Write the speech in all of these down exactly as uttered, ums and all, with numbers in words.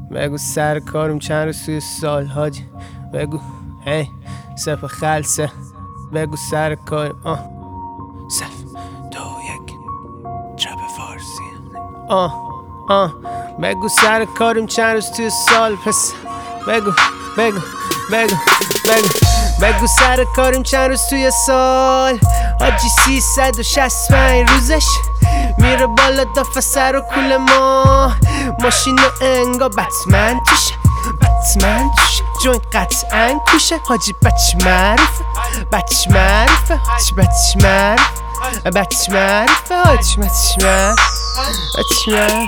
بگو سر کارم چند روز توی سال حاجی. بگو هی سف خلصه. بگو سر کارم آه سف دو یک چپ فارسی آه آه بگو سر کارم چند روز توی سال پس. بگو بگو بگو بگو بگو سر کارم چند روز توی سال حاجی. سیصد و شصت و پنج روزش میره بالا دافه سر و کول ما. ماشین و انگا بتمن توشه، بتمن توشه، جوین قطعا کوشه حاجی. بچ معروفه بچ معروفه حاجی. بچ معروفه بچ معروفه حاجی. بچ معروفه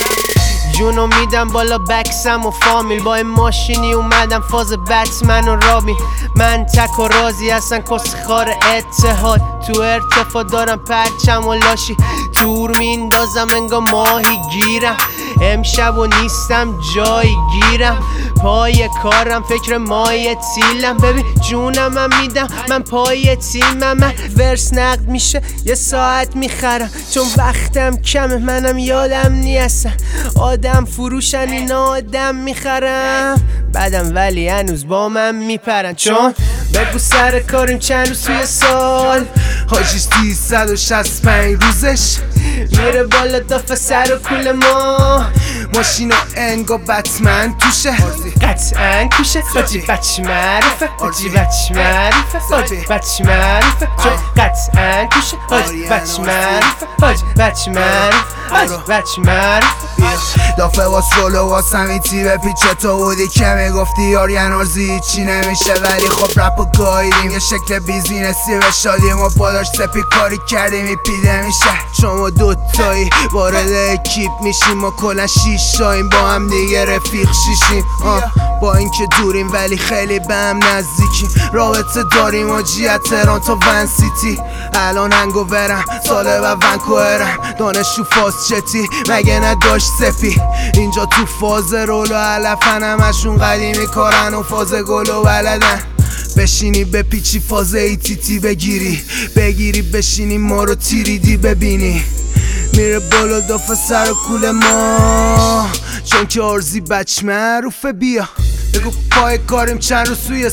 جونو میدم بالا بکسم و فامیل. با این ماشینی اومدم فاز بتمن و رابین. من تک و رازی هستن کسخار اتحاد. تو ارتفاع دارم پرچم و لاشی. تور میندازم انگا ماهی گیرم. امشب و نیستم جایی گیرم. پای کارم فکر مای تیلم. ببین جونم من میدم من پای تیمم. من ورس نقد میشه یه ساعت میخرم. چون وقتم کمه منم یادم نیستم. آدم فروشن اینا آدم میخرم. بعدم ولی هنوز با من میپرن. چون بگو سر کاریم چند روز توی سال حاجی. سیصد و شصت و پنج روزش میره بالا دافه سر و کول ما. ماشین و انگا بتمن توشه، قطعا کوشه حاجی. بچ معروفه حاجی. بچ معروفه حاجی. بچ معروفه چون قطعا کوشه حاجی. بچ معروفه حاجی. بچ معروفه حاجی. بچ معروفه دافه واس رولو واس همیتی به پیچه تو بودی که میگفتی یار ینارزی چی نمیشه. ولی خب رپ و گایدیم یه شکل بیزینسی به شادیم. و پاداش سپی کاری کردیم میپیده میشه. شما دوتایی وارد اکیپ میشیم و کلا شیشاییم با هم دیگه رفیق شیشیم. با اینکه دوریم ولی خیلی به هم نزدیکیم. رابطه داریم و جیت تهران تا ون سیتی. الان هنگوورم ساله و ونکوورم. دانشجو فاز چتی مگه نداشت سپی. اینجا تو فاز رولو علفن همشون قدیمی کارن و فاز گلو بلدن. بشینی به پیچی فاز ای تی تی بگیری بگیری بشینی ما رو تیریدی ببینی. میره بالا دافه سر و کول ما. چون که آرزی بچ معروفه. بیا بگو پای کاریم چند روز توی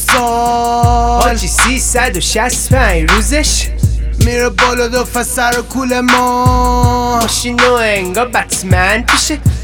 سال حاجی. سیصد و شصت و پنج روزش میره بالا دافه سر و کول ما. ماشین و انگا بتمن پیشه،